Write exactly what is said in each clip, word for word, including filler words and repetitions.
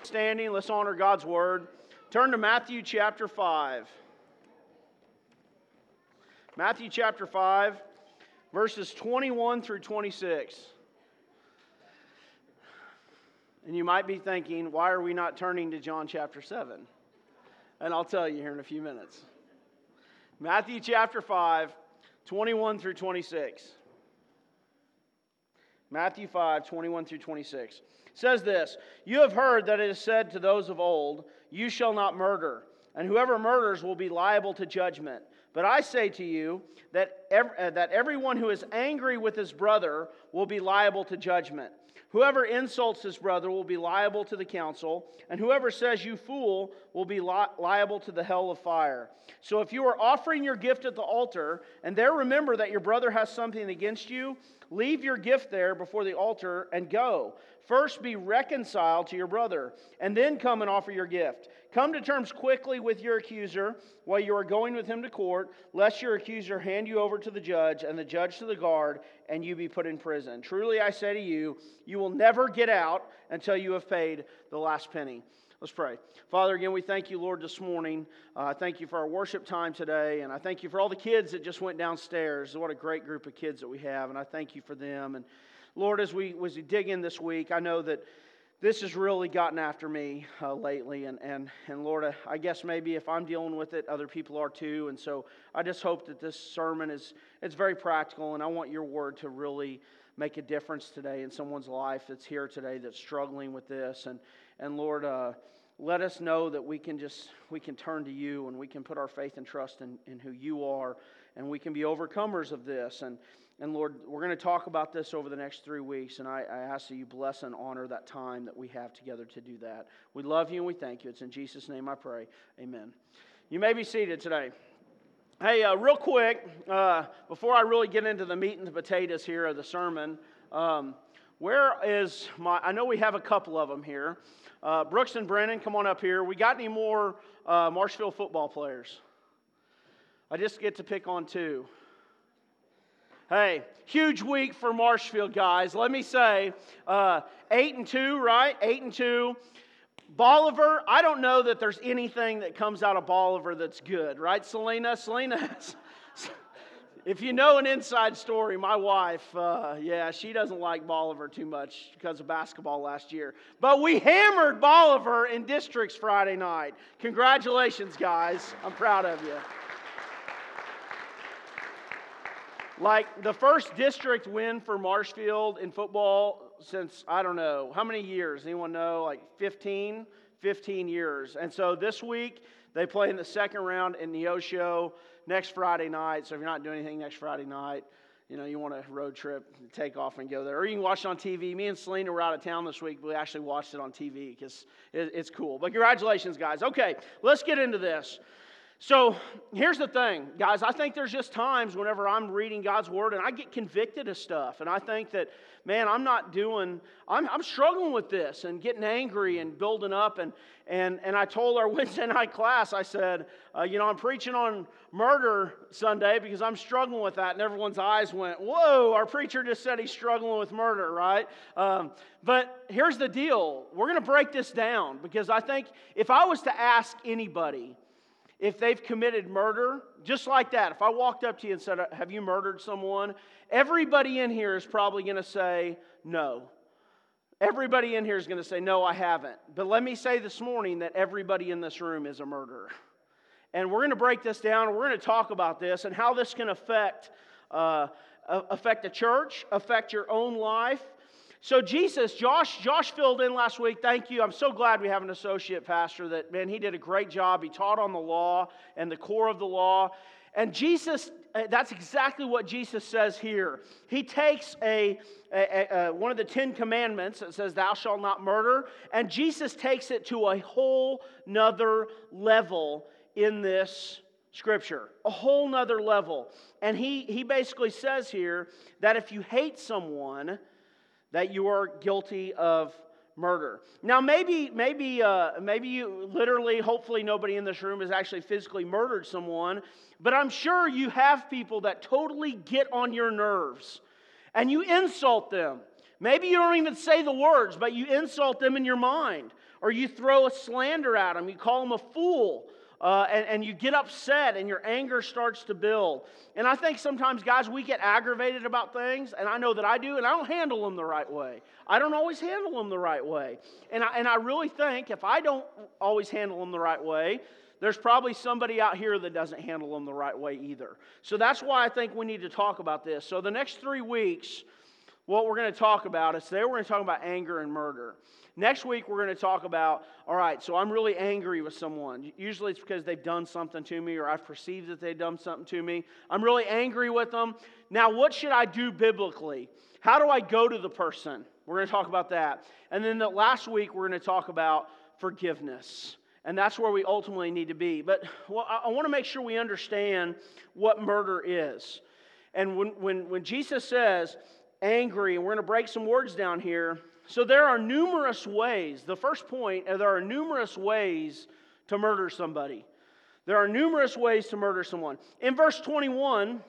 standing. Let's honor God's word. Turn to Matthew chapter five. Matthew chapter five, verses twenty-one through twenty-six. And you might be thinking, why are we not turning to John chapter seven? And I'll tell you here in a few minutes. Matthew chapter five, twenty-one through twenty-six. Matthew five, twenty-one through twenty-six. Says this, "You have heard that it is said to those of old, 'You shall not murder, and whoever murders will be liable to judgment.' But I say to you that ev- uh, that everyone who is angry with his brother will be liable to judgment. Whoever insults his brother will be liable to the council, and whoever says 'you fool' will be li- liable to the hell of fire. So if you are offering your gift at the altar, and there remember that your brother has something against you, leave your gift there before the altar and go. First be reconciled to your brother, and then come and offer your gift. Come to terms quickly with your accuser while you are going with him to court, lest your accuser hand you over to the judge, and the judge to the guard, and you be put in prison. Truly I say to you, you will never get out until you have paid the last penny." Let's pray. Father, again, we thank you, Lord, this morning. I uh, thank you for our worship time today, and I thank you for all the kids that just went downstairs. What a great group of kids that we have, and I thank you for them. And Lord, as we, as we dig in this week, I know that this has really gotten after me uh, lately, and, and, and Lord, I, I guess maybe if I'm dealing with it, other people are too, and so I just hope that this sermon is it's very practical, and I want your word to really make a difference today in someone's life that's here today that's struggling with this, and, and Lord, uh, let us know that we can just, we can turn to you, and we can put our faith and trust in, in who you are, and we can be overcomers of this, and And Lord, we're going to talk about this over the next three weeks, and I, I ask that you bless and honor that time that we have together to do that. We love you and we thank you. It's in Jesus' name I pray. Amen. You may be seated today. Hey, uh, real quick, uh, before I really get into the meat and the potatoes here of the sermon, um, where is my, I know we have a couple of them here. Uh, Brooks and Brennan, come on up here. We got any more uh, Marshfield football players? I just get to pick on two. Hey, huge week for Marshfield, guys. Let me say, uh, eight and two, right? Eight and two. Bolivar, I don't know that there's anything that comes out of Bolivar that's good, right, Selena? Selena, has, if you know an inside story, my wife, uh, yeah, she doesn't like Bolivar too much because of basketball last year. But we hammered Bolivar in districts Friday night. Congratulations, guys. I'm proud of you. Like the first district win for Marshfield in football since, I don't know, how many years? Anyone know? Like fifteen? fifteen years. And so this week, they play in the second round in Neosho next Friday night. So if you're not doing anything next Friday night, you know, you want a road trip, take off and go there. Or you can watch it on T V. Me and Selena were out of town this week, but we actually watched it on T V because it's cool. But congratulations, guys. Okay, let's get into this. So here's the thing, guys. I think there's just times whenever I'm reading God's Word and I get convicted of stuff. And I think that, man, I'm not doing, I'm, I'm struggling with this and getting angry and building up. And and and I told our Wednesday night class, I said, uh, you know, I'm preaching on murder Sunday because I'm struggling with that. And everyone's eyes went, whoa, our preacher just said he's struggling with murder, right? Um, but here's the deal. We're going to break this down because I think if I was to ask anybody, if they've committed murder, just like that, if I walked up to you and said, have you murdered someone? Everybody in here is probably going to say no. Everybody in here is going to say, no, I haven't. But let me say this morning that everybody in this room is a murderer. And we're going to break this down, and we're going to talk about this and how this can affect, uh, affect the church, affect your own life. So Jesus, Josh, Josh filled in last week. Thank you. I'm so glad we have an associate pastor that, man, he did a great job. He taught on the law and the core of the law. And Jesus, that's exactly what Jesus says here. He takes a, a, a one of the Ten Commandments that says, thou shalt not murder, and Jesus takes it to a whole nother level in this Scripture. A whole nother level. And he, he basically says here that if you hate someone, that you are guilty of murder. Now, maybe, maybe, uh, maybe you literally, hopefully nobody in this room has actually physically murdered someone, but I'm sure you have people that totally get on your nerves, and you insult them. Maybe you don't even say the words, but you insult them in your mind. or you throw a slander at them, you call them a fool, uh, and, and you get upset and your anger starts to build. And I think sometimes, guys, we get aggravated about things, and I know that I do, and I don't handle them the right way. I don't always handle them the right way. And I, and I really think if I don't always handle them the right way, there's probably somebody out here that doesn't handle them the right way either. So that's why I think we need to talk about this. So the next three weeks, what we're going to talk about is today we're going to talk about anger and murder. Next week we're going to talk about, all right, so I'm really angry with someone. Usually it's because they've done something to me or I've perceived that they've done something to me. I'm really angry with them. Now what should I do biblically? How do I go to the person? We're going to talk about that. And then the last week we're going to talk about forgiveness. And that's where we ultimately need to be. But well, I want to make sure we understand what murder is. And when, when, when Jesus says angry, and we're going to break some words down here. So there are numerous ways. The first point, there are numerous ways to murder somebody. There are numerous ways to murder someone. In verse twenty-one,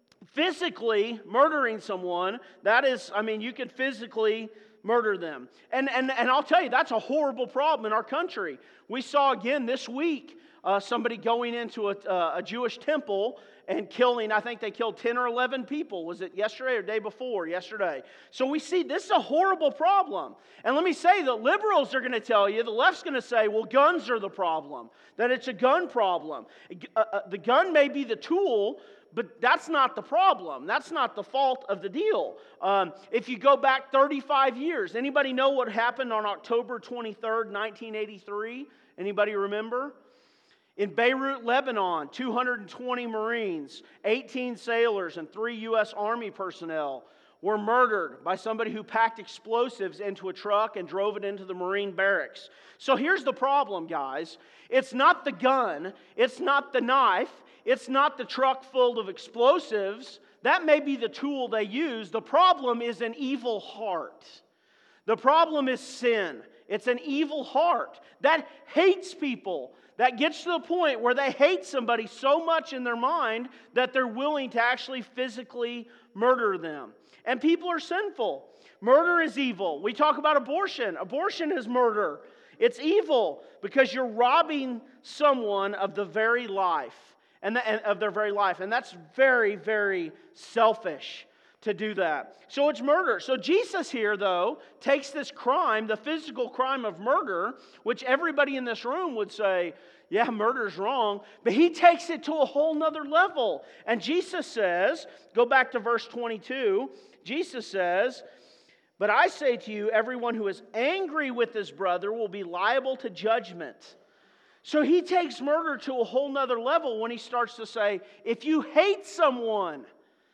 physically murdering someone, that is, I mean, you could physically murder them. And, and, and I'll tell you, that's a horrible problem in our country. We saw again this week uh, somebody going into a, uh, a Jewish temple and killing, I think they killed ten or eleven people. Was it yesterday or day before? Yesterday. So we see this is a horrible problem. And let me say, the liberals are going to tell you, the left's going to say, well, guns are the problem, that it's a gun problem. Uh, uh, the gun may be the tool, but that's not the problem. That's not the fault of the deal. Um, if you go back thirty-five years, anybody know what happened on October twenty-third, nineteen eighty-three? Anybody remember? In Beirut, Lebanon, two hundred twenty Marines, eighteen sailors, and three U S Army personnel were murdered by somebody who packed explosives into a truck and drove it into the Marine barracks. So here's the problem, guys. It's not the gun. It's not the knife. It's not the truck full of explosives. That may be the tool they use. The problem is an evil heart. The problem is sin. It's an evil heart that hates people. That gets to the point where they hate somebody so much in their mind that they're willing to actually physically murder them. And people are sinful. Murder is evil. We talk about abortion. Abortion is murder. It's evil because you're robbing someone of the very life. And, the, and of their very life. And that's very, very selfish to do that. So it's murder. So Jesus here, though, takes this crime, the physical crime of murder, which everybody in this room would say, yeah, murder's wrong, but he takes it to a whole nother level. And Jesus says, go back to verse twenty-two, Jesus says, but I say to you, everyone who is angry with his brother will be liable to judgment. So he takes murder to a whole nother level when he starts to say, if you hate someone,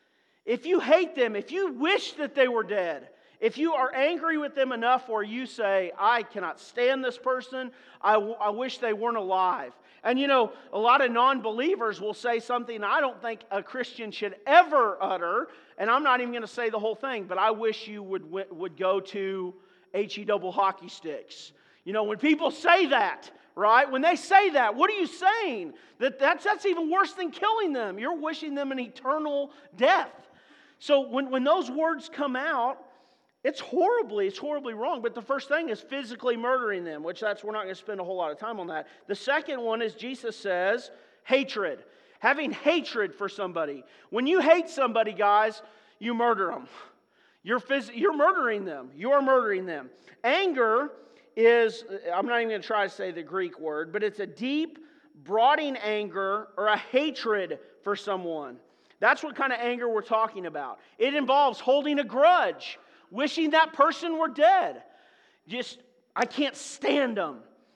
if you hate them, if you wish that they were dead, if you are angry with them enough where you say, I cannot stand this person, I, w- I wish they weren't alive. And you know, a lot of non-believers will say something I don't think a Christian should ever utter, and I'm not even going to say the whole thing, but I wish you would, would go to H E double hockey sticks. You know, when people say that, right? When they say that, what are you saying? That that's, that's even worse than killing them. You're wishing them an eternal death. So when, when those words come out, it's horribly, it's horribly wrong. But the first thing is physically murdering them, which that's we're not going to spend a whole lot of time on that. The second one is Jesus says hatred. Having hatred for somebody. When you hate somebody, guys, you murder them. You're, phys- you're murdering them. You're murdering them. Anger is, I'm not even going to try to say the Greek word, but it's a deep, brooding anger or a hatred for someone. That's what kind of anger we're talking about. It involves holding a grudge, wishing that person were dead. Just, I can't stand them.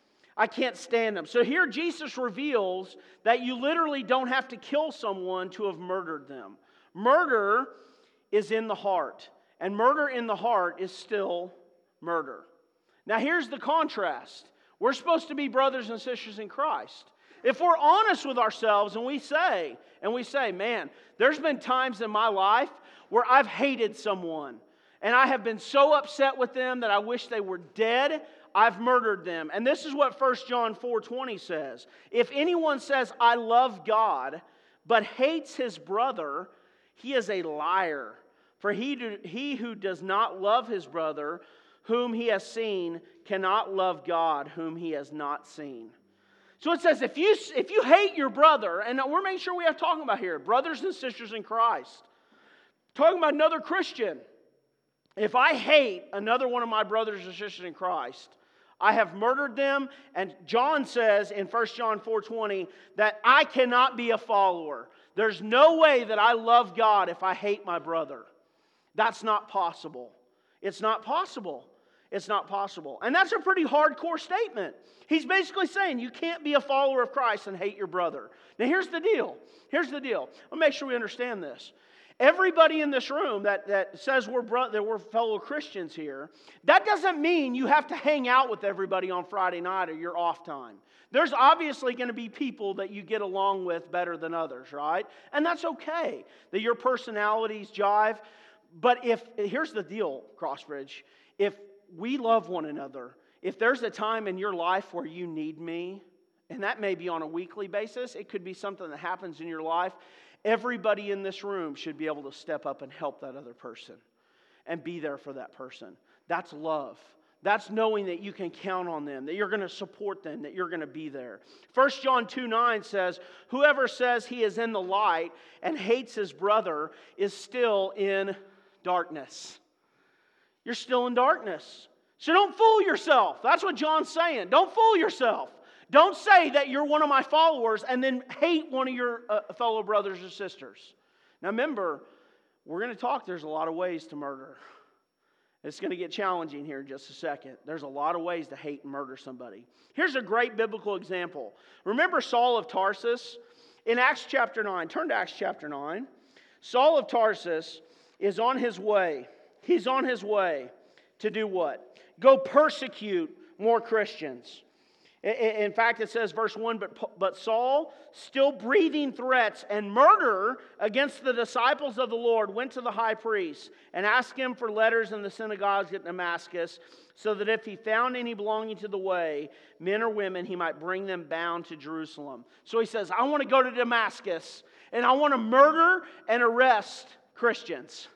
I can't stand them. So here Jesus reveals that you literally don't have to kill someone to have murdered them. Murder is in the heart, and murder in the heart is still murder. Now here's the contrast. We're supposed to be brothers and sisters in Christ. If we're honest with ourselves and we say, and we say, man, there's been times in my life where I've hated someone and I have been so upset with them that I wish they were dead, I've murdered them. And this is what First John four twenty says. If anyone says, I love God, but hates his brother, he is a liar. For he, do, he who does not love his brother, whom he has seen cannot love God whom he has not seen. So it says, if you, if you hate your brother, and we're making sure we have talking about here, brothers and sisters in Christ, talking about another Christian. If I hate another one of my brothers and sisters in Christ, I have murdered them. And John says in First John four twenty that I cannot be a follower. There's no way that I love God if I hate my brother. That's not possible. It's not possible. It's not possible. And that's a pretty hardcore statement. He's basically saying you can't be a follower of Christ and hate your brother. Now here's the deal. Here's the deal. I'll make sure we understand this. Everybody in this room that, that says we're bro- that we're fellow Christians here, that doesn't mean you have to hang out with everybody on Friday night or your off time. There's obviously going to be people that you get along with better than others, right? And that's okay, that your personalities jive. But if, here's the deal, Crossbridge, if we love one another, if there's a time in your life where you need me, and that may be on a weekly basis, it could be something that happens in your life, everybody in this room should be able to step up and help that other person and be there for that person. That's love. That's knowing that you can count on them, that you're going to support them, that you're going to be there. First John two nine says, whoever says he is in the light and hates his brother is still in darkness. You're still in darkness. So don't fool yourself. That's what John's saying. Don't fool yourself. Don't say that you're one of my followers and then hate one of your uh, fellow brothers or sisters. Now remember, we're going to talk, there's a lot of ways to murder. It's going to get challenging here in just a second. There's a lot of ways to hate and murder somebody. Here's a great biblical example. Remember Saul of Tarsus? In Acts chapter nine, turn to Acts chapter nine. Saul of Tarsus is on his way. He's on his way to do what? Go persecute more Christians. In fact, it says, verse one, but, but Saul, still breathing threats and murder against the disciples of the Lord, went to the high priest and asked him for letters in the synagogues at Damascus, so that if he found any belonging to the way, men or women, he might bring them bound to Jerusalem. So he says, I want to go to Damascus, and I want to murder and arrest Christians.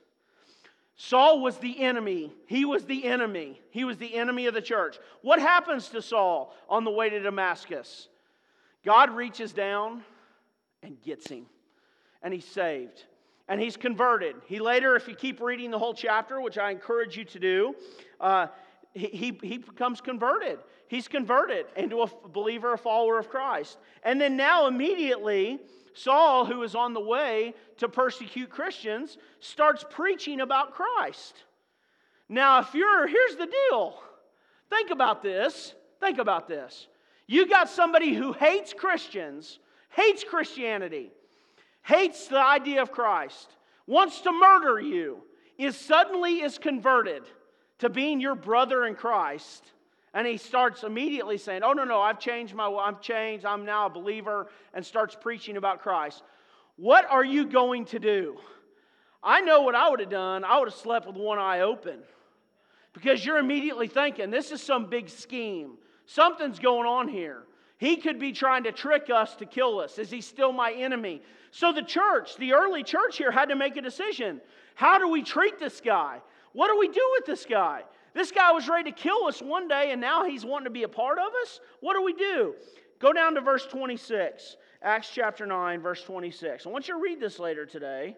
Saul was the enemy. He was the enemy. He was the enemy of the church. What happens to Saul on the way to Damascus? God reaches down and gets him. And he's saved. And he's converted. He later, if you keep reading the whole chapter, which I encourage you to do, uh, he, he, he becomes converted. He's converted into a believer, a follower of Christ. And then now immediately, Saul, who is on the way to persecute Christians, starts preaching about Christ. Now, if you're, here's the deal. Think about this. Think about this. You got somebody who hates Christians, hates Christianity, hates the idea of Christ, wants to murder you, is suddenly is converted to being your brother in Christ. And he starts immediately saying, oh, no, no, I've changed my, I've changed, I'm now a believer, and starts preaching about Christ. What are you going to do? I know what I would have done. I would have slept with one eye open. Because you're immediately thinking, this is some big scheme. Something's going on here. He could be trying to trick us to kill us. Is he still my enemy? So the church, the early church here, had to make a decision. How do we treat this guy? What do we do with this guy? This guy was ready to kill us one day, and now he's wanting to be a part of us? What do we do? Go down to verse twenty-six. Acts chapter nine, verse twenty-six. I want you to read this later today.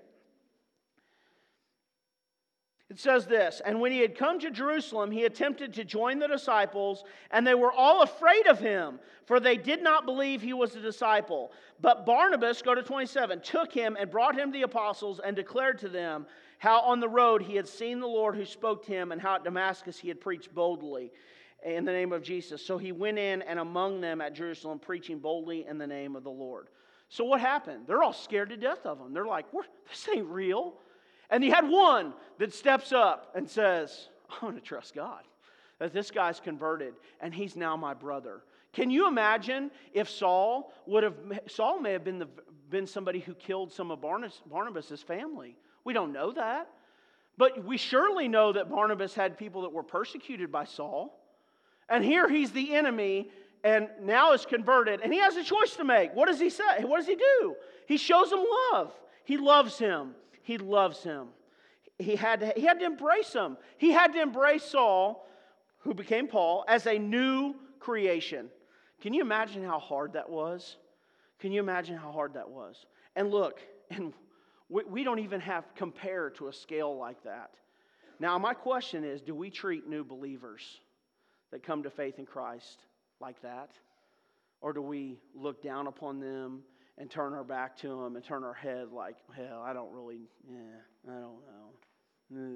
It says this, and when he had come to Jerusalem, he attempted to join the disciples, and they were all afraid of him, for they did not believe he was a disciple. But Barnabas, go to twenty-seven, took him and brought him to the apostles and declared to them how on the road he had seen the Lord who spoke to him, and how at Damascus he had preached boldly in the name of Jesus. So he went in and among them at Jerusalem, preaching boldly in the name of the Lord. So what happened? They're all scared to death of him. They're like, this ain't real. And you had one that steps up and says, I'm going to trust God. That this guy's converted and he's now my brother. Can you imagine if Saul would have, Saul may have been, the, been somebody who killed some of Barnabas, Barnabas' family. We don't know that. But we surely know that Barnabas had people that were persecuted by Saul. And here he's the enemy and now is converted. And he has a choice to make. What does he say? What does he do? He shows him love. He loves him. He loves him. He had to, he had to embrace him. He had to embrace Saul who became Paul, as a new creation. Can you imagine how hard that was? Can you imagine how hard that was? And look, and we, we don't even have compare to a scale like that. Now, my question is, do we treat new believers that come to faith in Christ like that? Or do we look down upon them and turn our back to them and turn our head like, hell, I don't really, yeah, I don't know. Mm.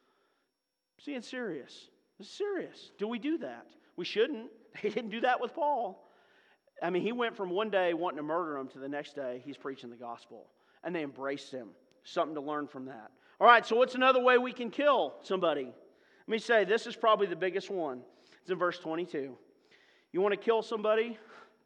See, it's serious. It's serious. Do we do that? We shouldn't. He didn't do that with Paul. I mean, he went from one day wanting to murder him to the next day he's preaching the gospel. And they embraced him. Something to learn from that. All right, so what's another way we can kill somebody? Let me say, this is probably the biggest one. It's in verse twenty-two. You want to kill somebody?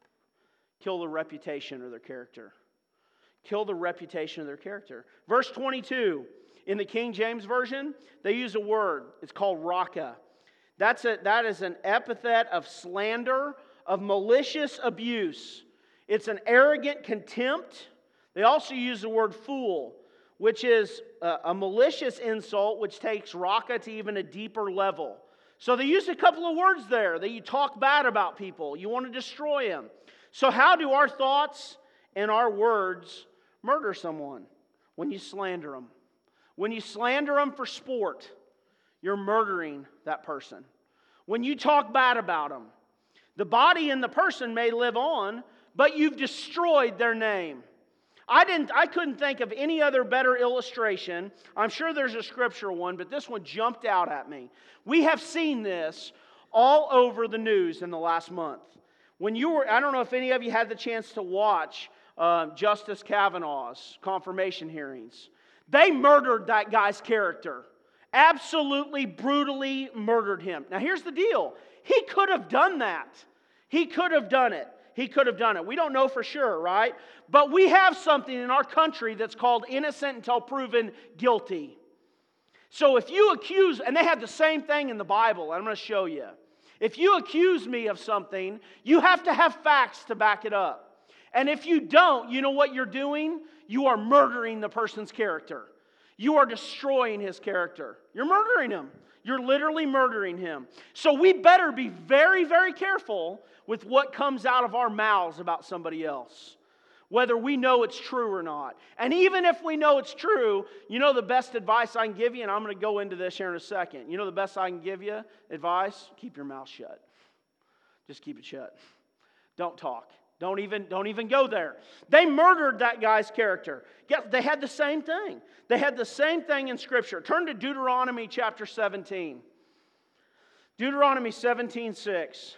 Kill the reputation or their character. Kill the reputation of their character. Verse twenty-two, in the King James Version, they use a word. It's called raka. That's a, that is an epithet of slander, of malicious abuse. It's an arrogant contempt. They also use the word fool, which is a, a malicious insult which takes raka to even a deeper level. So they use a couple of words there that you talk bad about people. You want to destroy them. So how do our thoughts and our words murder someone? When you slander them. When you slander them for sport, you're murdering that person. When you talk bad about them, the body and the person may live on, but you've destroyed their name. I didn't. I couldn't think of any other better illustration. I'm sure there's a scriptural one, but this one jumped out at me. We have seen this all over the news in the last month. When you were, I don't know if any of you had the chance to watch uh, Justice Kavanaugh's confirmation hearings. They murdered that guy's character. Absolutely, brutally murdered him. Now here's the deal. He could have done that. He could have done it. He could have done it. We don't know for sure, right? But we have something in our country that's called innocent until proven guilty. So if you accuse, and they have the same thing in the Bible, I'm going to show you. If you accuse me of something, you have to have facts to back it up. And if you don't, you know what you're doing? You are murdering the person's character. You are destroying his character. You're murdering him. You're literally murdering him. So we better be very, very careful with what comes out of our mouths about somebody else, whether we know it's true or not. And even if we know it's true, you know the best advice I can give you, and I'm going to go into this here in a second. You know the best I can give you advice? Keep your mouth shut. Just keep it shut. Don't talk. Don't even, don't even go there. They murdered that guy's character. Yes, they had the same thing. They had the same thing in Scripture. Turn to Deuteronomy chapter seventeen. Deuteronomy seventeen six.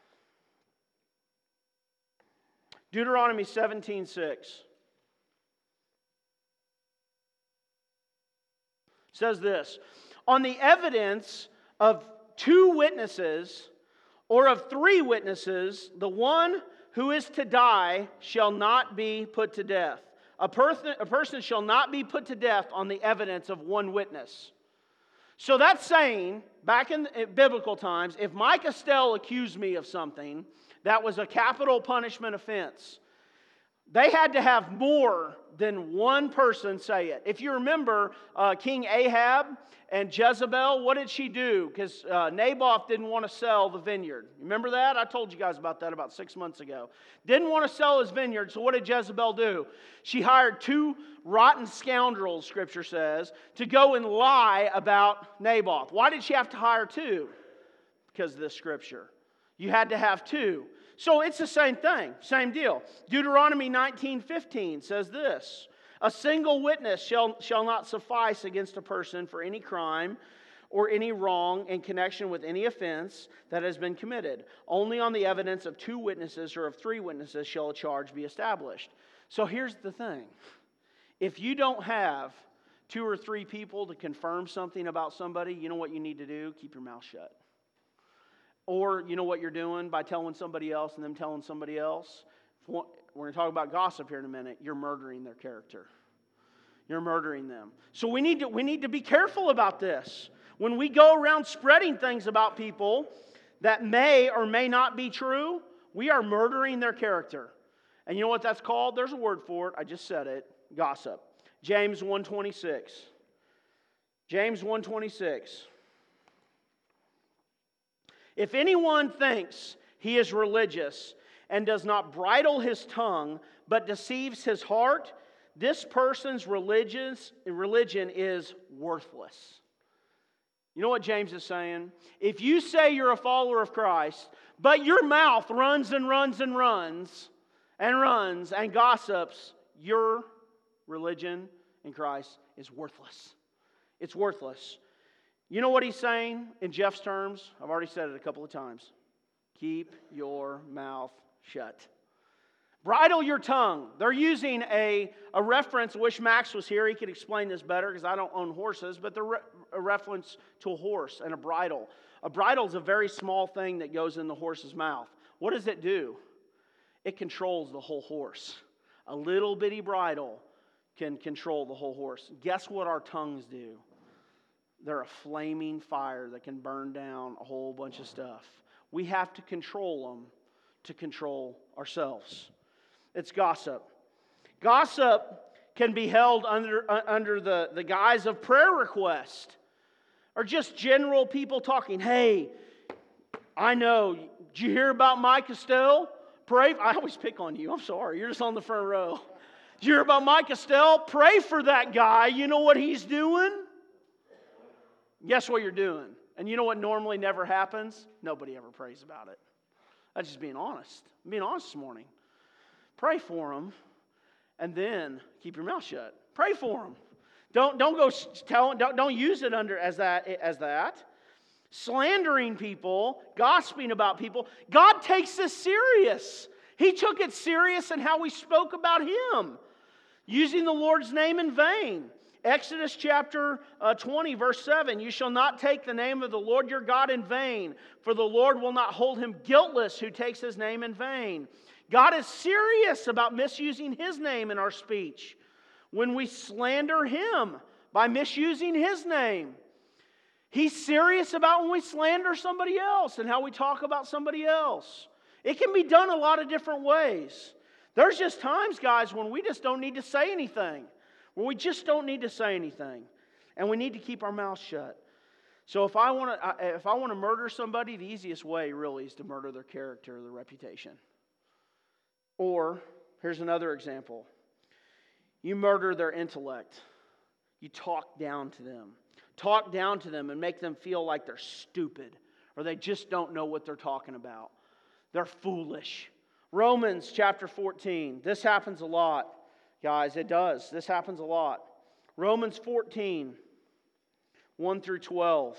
Deuteronomy seventeen six. Says this, on the evidence of two witnesses or of three witnesses, the one who is to die shall not be put to death. A person, a person shall not be put to death on the evidence of one witness. So that's saying, back in biblical times, if Mike Estelle accused me of something that was a capital punishment offense, they had to have more than one person say it. If you remember uh, King Ahab and Jezebel, what did she do? Because uh, Naboth didn't want to sell the vineyard. Remember that? I told you guys about that about six months ago. Didn't want to sell his vineyard, so what did Jezebel do? She hired two rotten scoundrels, Scripture says, to go and lie about Naboth. Why did she have to hire two? Because of this Scripture. You had to have two. So it's the same thing, same deal. Deuteronomy nineteen fifteen says this, a single witness shall, shall not suffice against a person for any crime or any wrong in connection with any offense that has been committed. Only on the evidence of two witnesses or of three witnesses shall a charge be established. So here's the thing. If you don't have two or three people to confirm something about somebody, you know what you need to do? Keep your mouth shut. Or you know what you're doing by telling somebody else and them telling somebody else? We're going to talk about gossip here in a minute. You're murdering their character. You're murdering them. So we need to, we need to be careful about this. When we go around spreading things about people that may or may not be true, we are murdering their character. And you know what that's called? There's a word for it. I just said it. Gossip. James one twenty-six. James one twenty-six. If anyone thinks he is religious and does not bridle his tongue, but deceives his heart, this person's religious, religion is worthless. You know what James is saying? If you say you're a follower of Christ, but your mouth runs and runs and runs and runs and gossips, your religion in Christ is worthless. It's worthless. You know what he's saying in Jeff's terms? I've already said it a couple of times. Keep your mouth shut. Bridle your tongue. They're using a, a reference. I wish Max was here. He could explain this better because I don't own horses. But they're re- a reference to a horse and a bridle. A bridle is a very small thing that goes in the horse's mouth. What does it do? It controls the whole horse. A little bitty bridle can control the whole horse. Guess what our tongues do? They're a flaming fire that can burn down a whole bunch of stuff. We have to control them to control ourselves. It's gossip. Gossip can be held under, uh, under the, the guise of prayer request or just general people talking. Hey, I know. Did you hear about Mike Estelle? Pray. I always pick on you. I'm sorry. You're just on the front row. Did you hear about Mike Estelle? Pray for that guy. You know what he's doing? Guess what you're doing? And you know what normally never happens? Nobody ever prays about it. That's just being honest. I'm being honest this morning. Pray for them, and then keep your mouth shut. Pray for them. Don't, don't go tell. Don't, don't use it under as that as that. Slandering people, gossiping about people. God takes this serious. He took it serious in how we spoke about Him, using the Lord's name in vain. Exodus chapter uh, twenty, verse seven, you shall not take the name of the Lord your God in vain, for the Lord will not hold him guiltless who takes His name in vain. God is serious about misusing His name in our speech. When we slander Him by misusing His name, He's serious about when we slander somebody else and how we talk about somebody else. It can be done a lot of different ways. There's just times, guys, when we just don't need to say anything. Well, we just don't need to say anything, and we need to keep our mouths shut. So if I want to, if I want to murder somebody, the easiest way really is to murder their character or their reputation. Or here's another example: you murder their intellect. You talk down to them, talk down to them, and make them feel like they're stupid or they just don't know what they're talking about. They're foolish. Romans chapter fourteen. This happens a lot. Guys, it does. This happens a lot. Romans fourteen, one through twelve.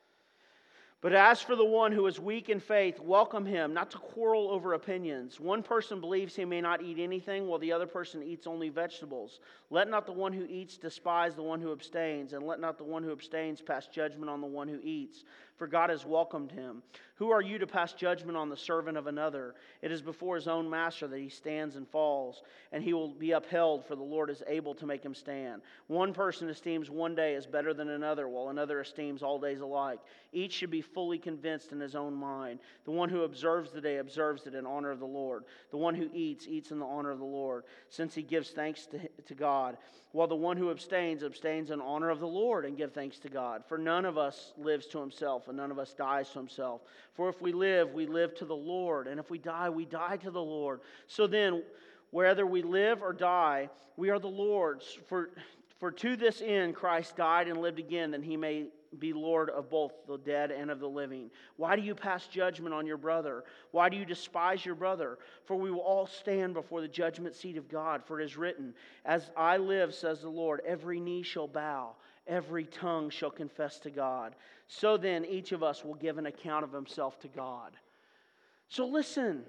But as for the one who is weak in faith, welcome him, not to quarrel over opinions. One person believes he may not eat anything, while the other person eats only vegetables. Let not the one who eats despise the one who abstains, and let not the one who abstains pass judgment on the one who eats, for God has welcomed him. Who are you to pass judgment on the servant of another? It is before his own master that he stands and falls, and he will be upheld, for the Lord is able to make him stand. One person esteems one day as better than another, while another esteems all days alike. Each should be fully convinced in his own mind. The one who observes the day observes it in honor of the Lord. The one who eats, eats in the honor of the Lord, since he gives thanks to, to God. While the one who abstains, abstains in honor of the Lord and give thanks to God. For none of us lives to himself, and none of us dies to himself. For if we live, we live to the Lord, and if we die, we die to the Lord. So then, whether we live or die, we are the Lord's. For, for to this end Christ died and lived again, that he may be Lord of both the dead and of the living. Why do you pass judgment on your brother? Why do you despise your brother? For we will all stand before the judgment seat of God. For it is written, as I live, says the Lord, every knee shall bow, every tongue shall confess to God. So then each of us will give an account of himself to God. So listen,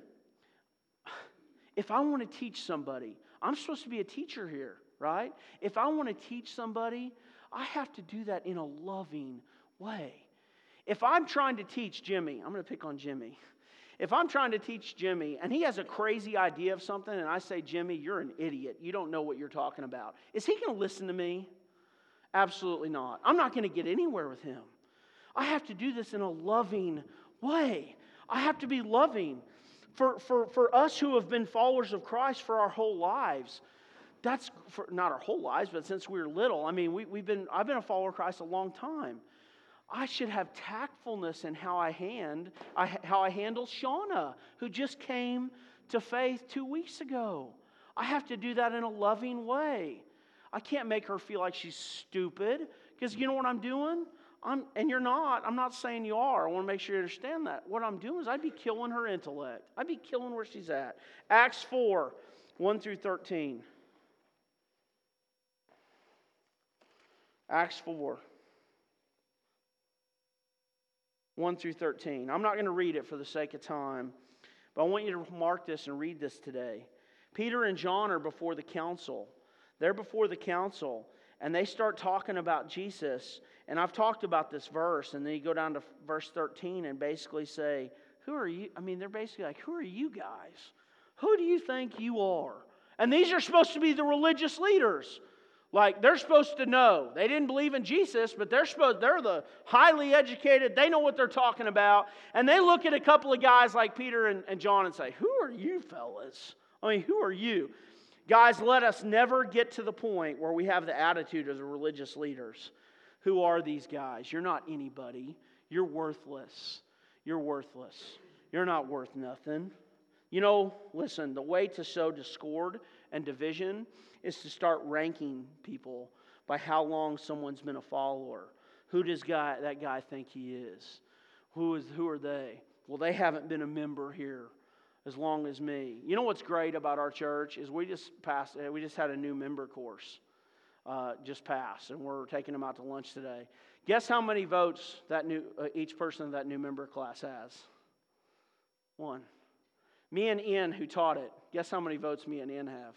if I want to teach somebody, I'm supposed to be a teacher here, right? If I want to teach somebody, I have to do that in a loving way. If I'm trying to teach Jimmy, I'm going to pick on Jimmy. If I'm trying to teach Jimmy and he has a crazy idea of something and I say, Jimmy, you're an idiot. You don't know what you're talking about. Is he going to listen to me? Absolutely not. I'm not going to get anywhere with him. I have to do this in a loving way. I have to be loving. For, for, for us who have been followers of Christ for our whole lives, that's for not our whole lives, but since we were little. I mean, we, we've been, I've been a follower of Christ a long time. I should have tactfulness in how I hand, I, how I handle Shauna, who just came to faith two weeks ago. I have to do that in a loving way. I can't make her feel like she's stupid, because you know what I'm doing? I'm, and you're not. I'm not saying you are. I want to make sure you understand that. What I'm doing is I'd be killing her intellect. I'd be killing where she's at. Acts four, one through thirteen. Acts four, one through thirteen. I'm not going to read it for the sake of time, but I want you to mark this and read this today. Peter and John are before the council. They're before the council, and they start talking about Jesus. And I've talked about this verse, and then you go down to verse thirteen and basically say, who are you? I mean, they're basically like, who are you guys? Who do you think you are? And these are supposed to be the religious leaders. Like, they're supposed to know. They didn't believe in Jesus, but they're supposed, they're the highly educated. They know what they're talking about. And they look at a couple of guys like Peter and, and John and say, who are you fellas? I mean, who are you? Guys, let us never get to the point where we have the attitude of the religious leaders. Who are these guys? You're not anybody. You're worthless. You're worthless. You're not worth nothing. You know, listen, the way to sow discord and division is to start ranking people by how long someone's been a follower. Who does guy, that guy think he is? Who is? Who are they? Well, they haven't been a member here as long as me. You know what's great about our church is we just passed. We just had a new member course uh, just passed, and we're taking them out to lunch today. Guess how many votes that new uh, each person of that new member class has? One. Me and Ian, who taught it, guess how many votes me and Ian have?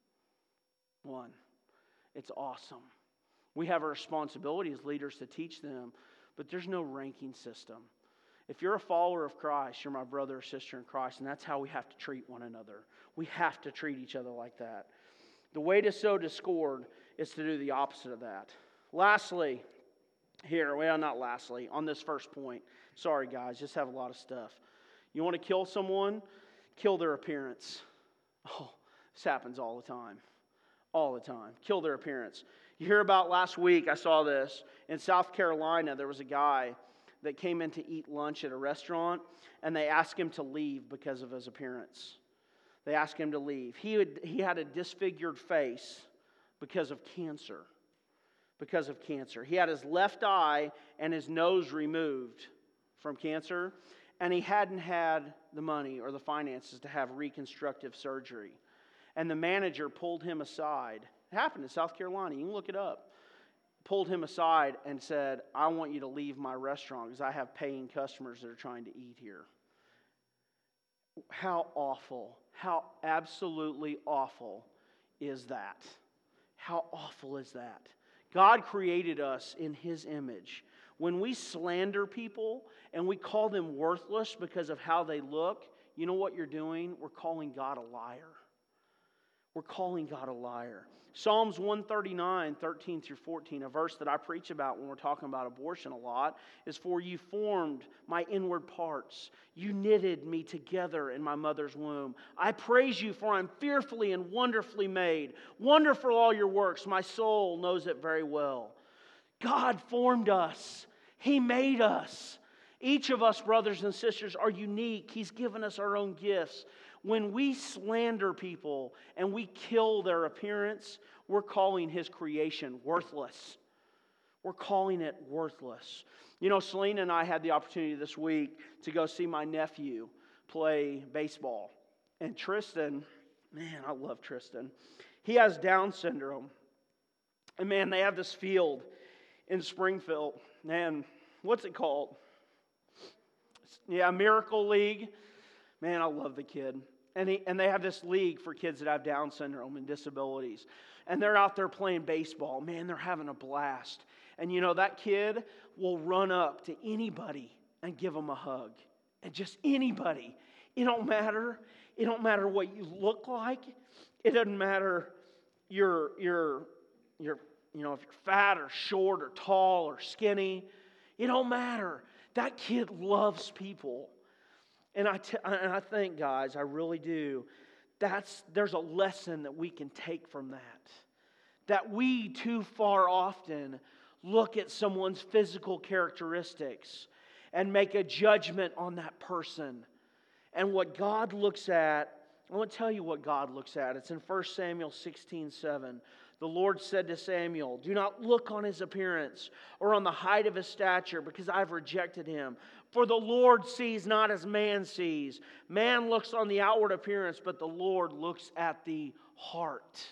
One. It's awesome. We have a responsibility as leaders to teach them, but there's no ranking system. If you're a follower of Christ, you're my brother or sister in Christ, and that's how we have to treat one another. We have to treat each other like that. The way to sow discord is to do the opposite of that. Lastly, here, well, not lastly, on this first point. Sorry, guys, just have a lot of stuff. You want to kill someone? Kill their appearance. Oh, this happens all the time. All the time. Kill their appearance. You hear about last week, I saw this. In South Carolina, there was a guy that came in to eat lunch at a restaurant, and they asked him to leave because of his appearance. They asked him to leave. He had, he had a disfigured face because of cancer. Because of cancer. He had his left eye and his nose removed from cancer, and he hadn't had the money or the finances to have reconstructive surgery. And the manager pulled him aside. It happened in South Carolina. You can look it up. Pulled him aside and said, I want you to leave my restaurant because I have paying customers that are trying to eat here. How awful, how absolutely awful is that? How awful is that? God created us in His image. When we slander people and we call them worthless because of how they look, you know what you're doing? We're calling God a liar. We're calling God a liar. Psalms one thirty-nine, thirteen through fourteen, a verse that I preach about when we're talking about abortion a lot, is for you formed my inward parts. You knitted me together in my mother's womb. I praise you, for I'm fearfully and wonderfully made. Wonderful all your works. My soul knows it very well. God formed us. He made us. Each of us, brothers and sisters, are unique. He's given us our own gifts. When we slander people and we kill their appearance, we're calling His creation worthless. We're calling it worthless. You know, Selena and I had the opportunity this week to go see my nephew play baseball. And Tristan, man, I love Tristan. He has Down syndrome. And man, they have this field in Springfield. Man, what's it called? Yeah, Miracle League. Man, I love the kid. And, he, and they have this league for kids that have Down syndrome and disabilities. And they're out there playing baseball. Man, they're having a blast. And you know, that kid will run up to anybody and give them a hug. And just anybody. It don't matter. It don't matter what you look like. It doesn't matter your, your, your, you know, if you're fat or short or tall or skinny. It don't matter. That kid loves people. And I, t- and I think, guys, I really do, that's, there's a lesson that we can take from that. That we too far often look at someone's physical characteristics and make a judgment on that person. And what God looks at, I want to tell you what God looks at. It's in First Samuel sixteen seven. The Lord said to Samuel, "Do not look on his appearance or on the height of his stature, because I've rejected him. For the Lord sees not as man sees. Man looks on the outward appearance, but the Lord looks at the heart."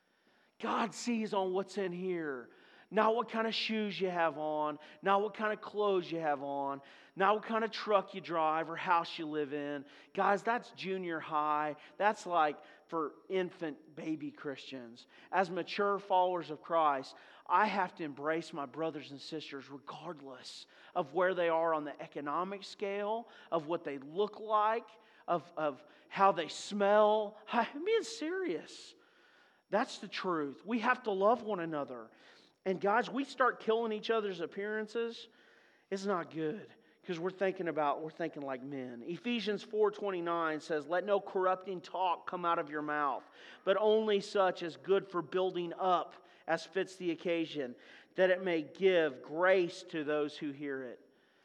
God sees on what's in here. Not what kind of shoes you have on, not what kind of clothes you have on, not what kind of truck you drive or house you live in. Guys, that's junior high. That's like for infant baby Christians. As mature followers of Christ, I have to embrace my brothers and sisters regardless of where they are on the economic scale, of what they look like, of, of how they smell. I'm being serious. That's the truth. We have to love one another. And guys, we start killing each other's appearances, it's not good. Because we're thinking about, we're thinking like men. Ephesians four twenty-nine says, "Let no corrupting talk come out of your mouth, but only such as good for building up as fits the occasion, that it may give grace to those who hear it."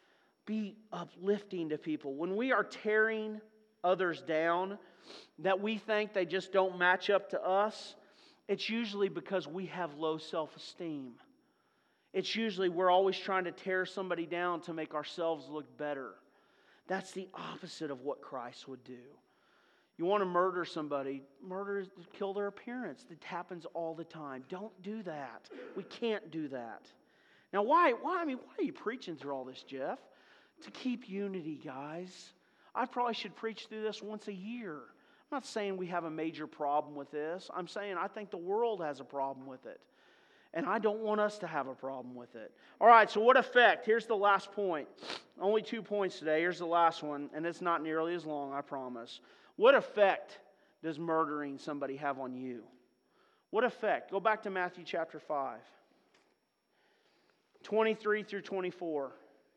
Be uplifting to people. When we are tearing others down, that we think they just don't match up to us, it's usually because we have low self-esteem. It's usually we're always trying to tear somebody down to make ourselves look better. That's the opposite of what Christ would do. You want to murder somebody, murder, kill their appearance. It happens all the time. Don't do that. We can't do that. Now, why? Why? I mean, why are you preaching through all this, Jeff? To keep unity, guys. I probably should preach through this once a year. I'm not saying we have a major problem with this. I'm saying I think the world has a problem with it. And I don't want us to have a problem with it. All right, so what effect? Here's the last point. Only two points today. Here's the last one, and it's not nearly as long, I promise. What effect does murdering somebody have on you? What effect? Go back to Matthew chapter five, twenty-three through twenty-four.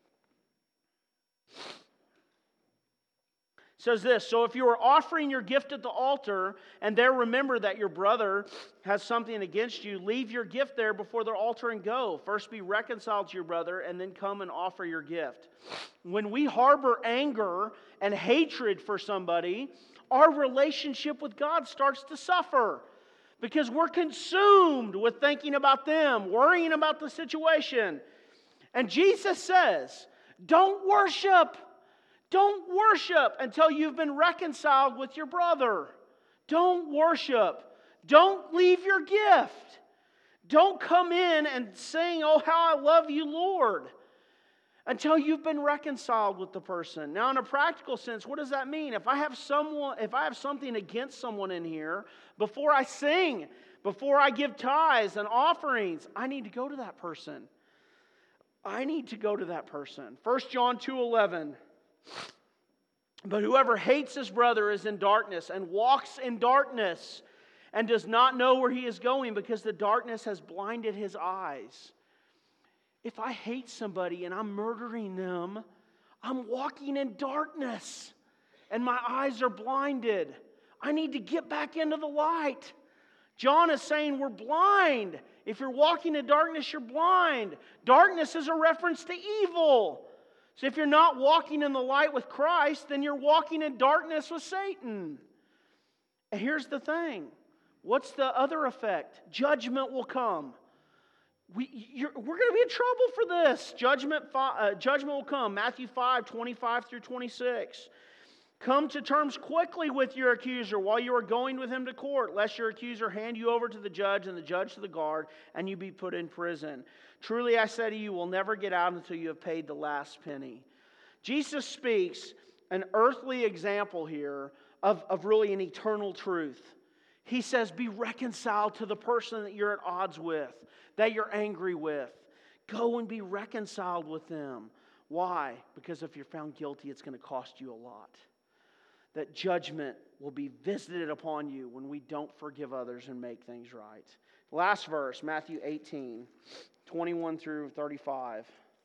It says this, "So if you are offering your gift at the altar, and there remember that your brother has something against you, leave your gift there before the altar and go. First be reconciled to your brother, and then come and offer your gift." When we harbor anger and hatred for somebody, our relationship with God starts to suffer. Because we're consumed with thinking about them, worrying about the situation. And Jesus says, don't worship. Don't worship until you've been reconciled with your brother. Don't worship. Don't leave your gift. Don't come in and sing, "Oh, how I love you, Lord," until you've been reconciled with the person. Now, in a practical sense, what does that mean? If I have someone, if I have something against someone in here, before I sing, before I give tithes and offerings, I need to go to that person. I need to go to that person. First John two eleven. "But whoever hates his brother is in darkness and walks in darkness and does not know where he is going, because the darkness has blinded his eyes." If I hate somebody and I'm murdering them, I'm walking in darkness and my eyes are blinded. I need to get back into the light. John is saying we're blind. If you're walking in darkness, you're blind. Darkness is a reference to evil. So if you're not walking in the light with Christ, then you're walking in darkness with Satan. And here's the thing. What's the other effect? Judgment will come. We, you're, we're going to be in trouble for this. Judgment, uh, judgment will come. Matthew five, twenty-five through twenty-six. "Come to terms quickly with your accuser while you are going with him to court, lest your accuser hand you over to the judge and the judge to the guard, and you be put in prison. Truly I say to you, you will never get out until you have paid the last penny." Jesus speaks an earthly example here of, of really an eternal truth. He says, be reconciled to the person that you're at odds with, that you're angry with. Go and be reconciled with them. Why? Because if you're found guilty, it's going to cost you a lot. That judgment will be visited upon you when we don't forgive others and make things right. Last verse, Matthew eighteen, twenty-one through thirty-five.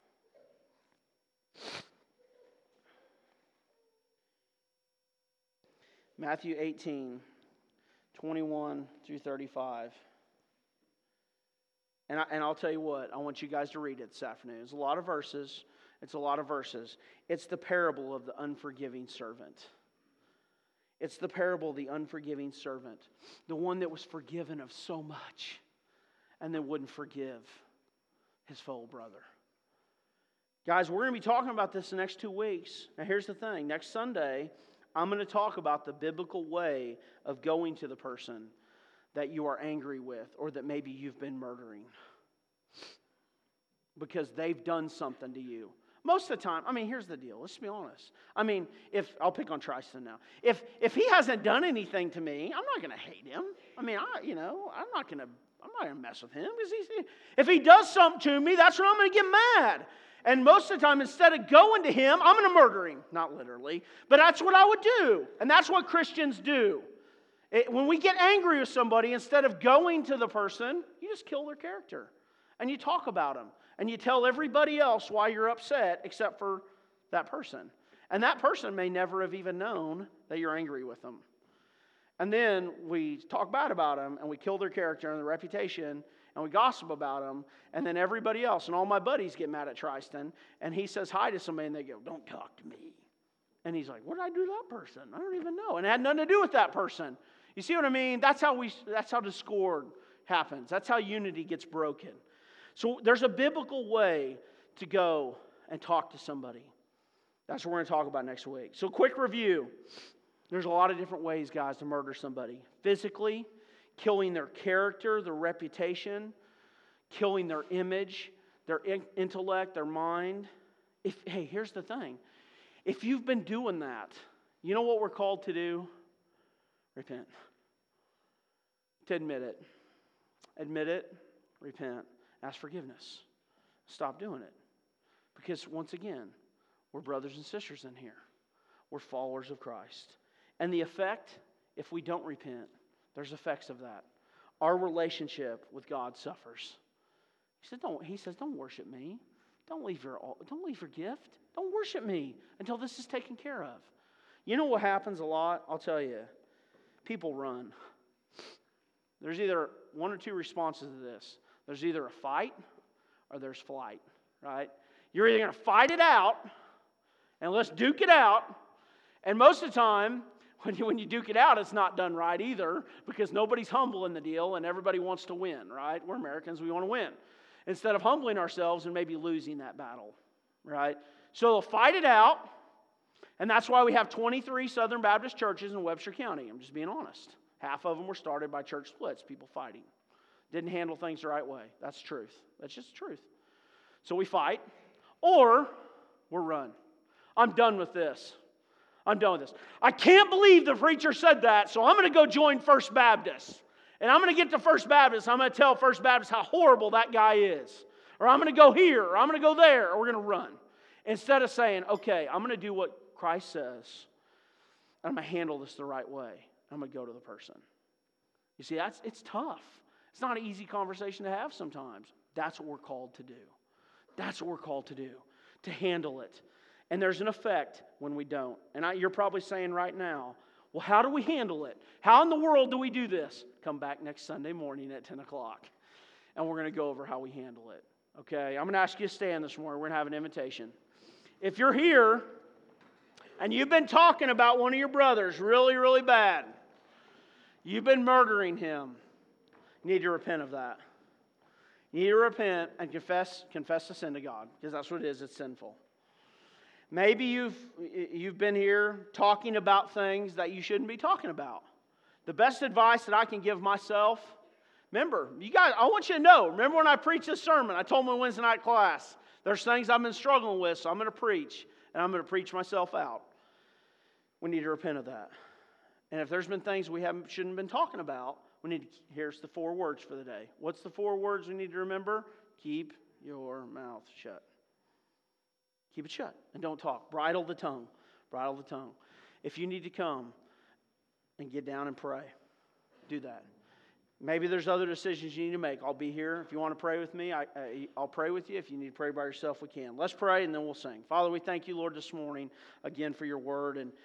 Matthew eighteen, twenty-one through thirty-five. And, I, and I'll tell you what, I want you guys to read it this afternoon. It's a lot of verses. It's a lot of verses. It's the parable of the unforgiving servant. It's the parable of the unforgiving servant. The one that was forgiven of so much and then wouldn't forgive his fellow brother. Guys, we're going to be talking about this the next two weeks. Now here's the thing. Next Sunday, I'm going to talk about the biblical way of going to the person that you are angry with or that maybe you've been murdering. Because they've done something to you. Most of the time, I mean, here's the deal. Let's be honest. I mean, if I'll pick on Tristan now. If if he hasn't done anything to me, I'm not going to hate him. I mean, I you know, I'm not going to I'm not going to mess with him because he's if he does something to me, that's when I'm going to get mad. And most of the time, instead of going to him, I'm going to murder him. Not literally, but that's what I would do, and that's what Christians do. It, when we get angry with somebody, instead of going to the person, you just kill their character, and you talk about them. And you tell everybody else why you're upset except for that person. And that person may never have even known that you're angry with them. And then we talk bad about them, and we kill their character and their reputation, and we gossip about them, and then everybody else, and all my buddies get mad at Tristan, and he says hi to somebody, and they go, don't talk to me. And he's like, what did I do to that person? I don't even know. And it had nothing to do with that person. You see what I mean? That's how we. That's how discord happens. That's how unity gets broken. So there's a biblical way to go and talk to somebody. That's what we're going to talk about next week. So quick review. There's a lot of different ways, guys, to murder somebody. Physically, killing their character, their reputation, killing their image, their intellect, their mind. If hey, here's the thing. If you've been doing that, you know what we're called to do? Repent. To admit it. Admit it. Repent. Ask forgiveness. Stop doing it. Because once again, we're brothers and sisters in here. We're followers of Christ. And the effect, if we don't repent, there's effects of that. Our relationship with God suffers. He said, don't, he says, don't worship me. Don't leave your, don't leave your gift. Don't worship me until this is taken care of. You know what happens a lot? I'll tell you. People run. There's either one or two responses to this. There's either a fight or there's flight, right? You're either going to fight it out, and let's duke it out. And most of the time, when you, when you duke it out, it's not done right either because nobody's humble in the deal and everybody wants to win, right? We're Americans, we want to win. Instead of humbling ourselves and maybe losing that battle, right? So they'll fight it out, and that's why we have twenty-three Southern Baptist churches in Webster County. I'm just being honest. Half of them were started by church splits, people fighting. Didn't handle things the right way. That's truth. That's just truth. So we fight, or we're run. I'm done with this. I'm done with this. I can't believe the preacher said that, so I'm going to go join First Baptist. And I'm going to get to First Baptist. I'm going to tell First Baptist how horrible that guy is. Or I'm going to go here, or I'm going to go there, or we're going to run. Instead of saying, okay, I'm going to do what Christ says, and I'm going to handle this the right way. I'm going to go to the person. You see, that's it's tough. It's not an easy conversation to have sometimes. That's what we're called to do. That's what we're called to do, to handle it. And there's an effect when we don't. And I, you're probably saying right now, well, how do we handle it? How in the world do we do this? Come back next Sunday morning at ten o'clock. And we're going to go over how we handle it. Okay? I'm going to ask you to stand this morning. We're going to have an invitation. If you're here and you've been talking about one of your brothers really, really bad, you've been murdering him, you need to repent of that. You need to repent and confess, confess the sin to God, because that's what it is. It's sinful. Maybe you've, you've been here talking about things that you shouldn't be talking about. The best advice that I can give myself, remember, you guys, I want you to know, remember when I preached this sermon, I told my Wednesday night class, there's things I've been struggling with, so I'm going to preach, and I'm going to preach myself out. We need to repent of that. And if there's been things we haven't shouldn't have been talking about, we need to, here's the four words for the day. What's the four words we need to remember? Keep your mouth shut. Keep it shut and don't talk. Bridle the tongue. Bridle the tongue. If you need to come and get down and pray, do that. Maybe there's other decisions you need to make. I'll be here. If you want to pray with me, I, I, I'll pray with you. If you need to pray by yourself, we can. Let's pray and then we'll sing. Father, we thank you, Lord, this morning again for your word. And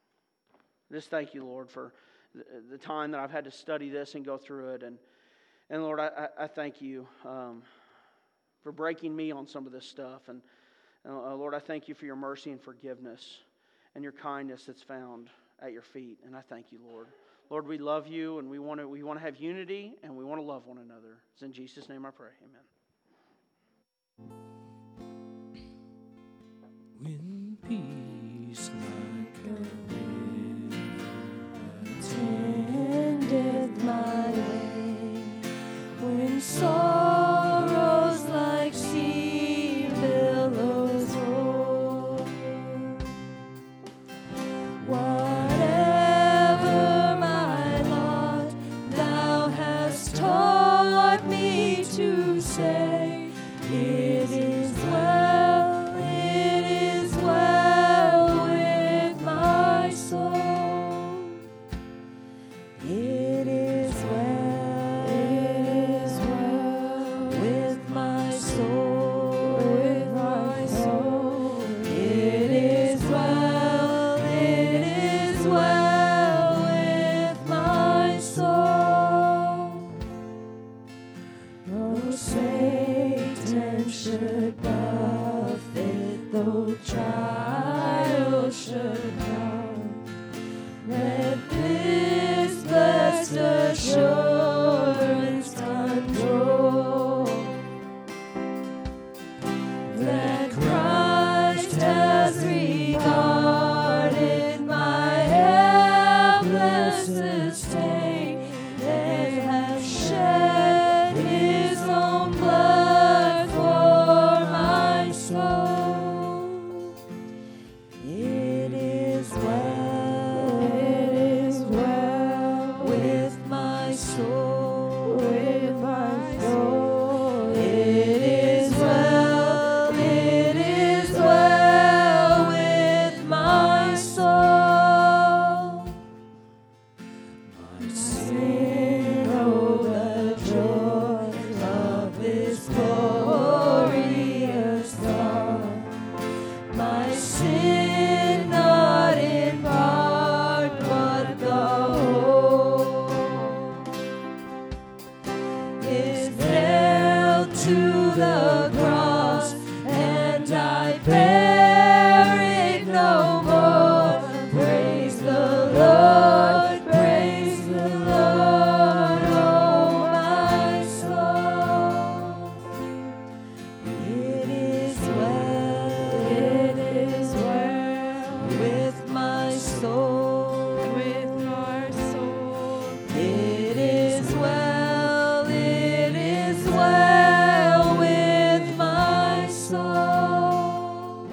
just thank you, Lord, for the, the time that I've had to study this and go through it. And And Lord, I, I, I thank you um, for breaking me on some of this stuff. And uh, Lord, I thank you for your mercy and forgiveness and your kindness that's found at your feet. And I thank you, Lord. Lord, we love you, and we want to we want to have unity, and we want to love one another. It's in Jesus' name I pray. Amen. When peace like a river attendeth my way, when sorrows like sea billows roll, whatever my lot, thou hast taught me to say, it is well, it is well with my soul. It is well, it is well with my soul, with my soul. It is well, it is well with my soul. Though Satan should buffet, though trials should come, let this blessed assurance control, that Christ has regarded my helpless estate, and has shed his own blood for my soul. It is well, it is well with my soul, with my soul. It is well, it is well with my soul. My sin, oh, the joy of this glorious dawn. My sin, not in part, but the whole, is nailed to the cross, and I bear it no more. Praise the Lord, praise the Lord, oh my soul. It is well, it is well with my soul, with my soul. It is well, it is well with my soul.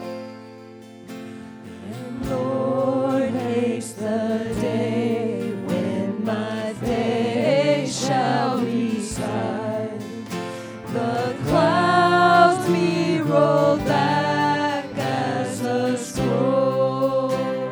And Lord, haste the day when my days shall be spent, the clouds be rolled back as a scroll,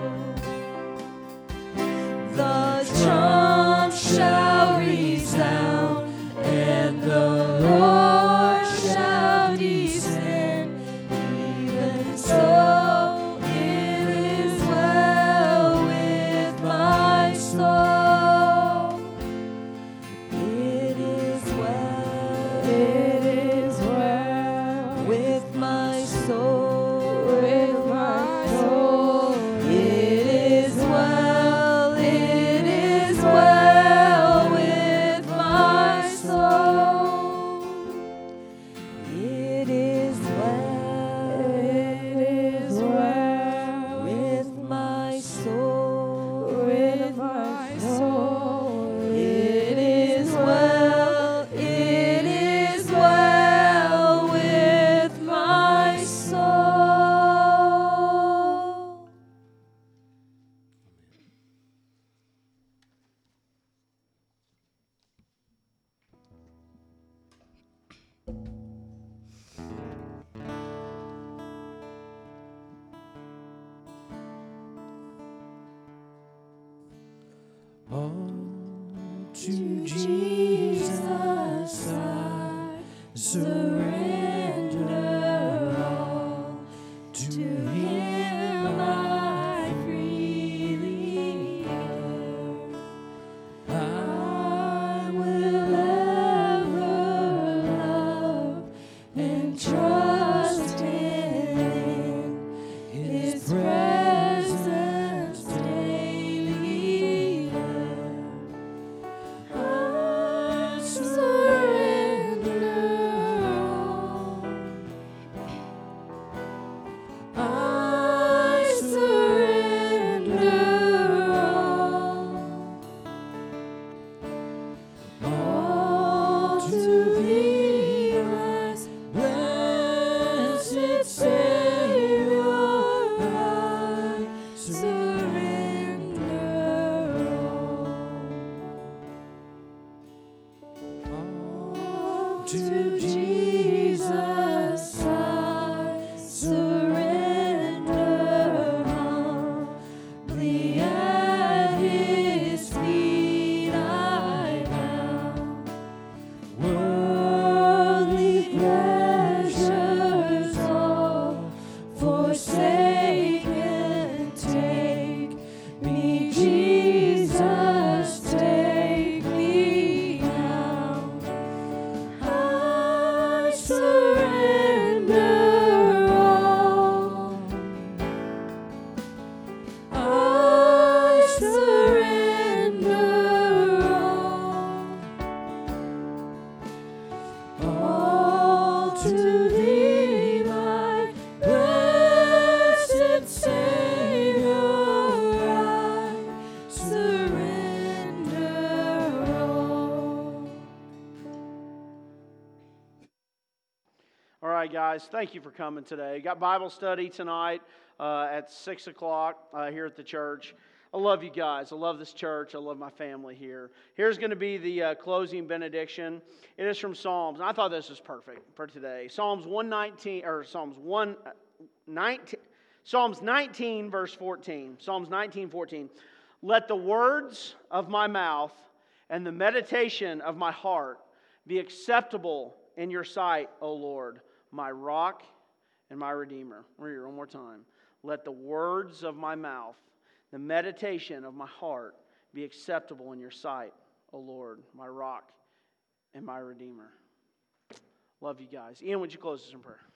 the trump shall resound, and the Lord shall descend. Even so, it is well with my soul. It is well, it is well with my soul, with my soul. It is well, it is well with my soul. It is well, it is well with my soul, with my soul. It is well, it is well with my soul. All to Jesus I surrender all. To Him I freely give. I will ever to Jesus I surrender, humbly at His feet I bow. Worldly pleasures all forsaken, take me, Jesus, take me now. I surrender all. I surrender all. All to Thee, my blessed Savior, I surrender all. All right, guys, thank you for coming today. Got Bible study tonight uh, at six o'clock uh, here at the church. I love you guys. I love this church. I love my family here. Here's going to be the uh, closing benediction. It is from Psalms. And I thought this was perfect for today. Psalms one nineteen, or Psalms one nineteen, Psalms nineteen, verse fourteen. Psalms nineteen, fourteen. Let the words of my mouth and the meditation of my heart be acceptable in your sight, O Lord, my rock and my redeemer. We're here one more time. Let the words of my mouth, the meditation of my heart be acceptable in your sight, O Lord, my rock and my redeemer. Love you guys. Ian, would you close us in prayer?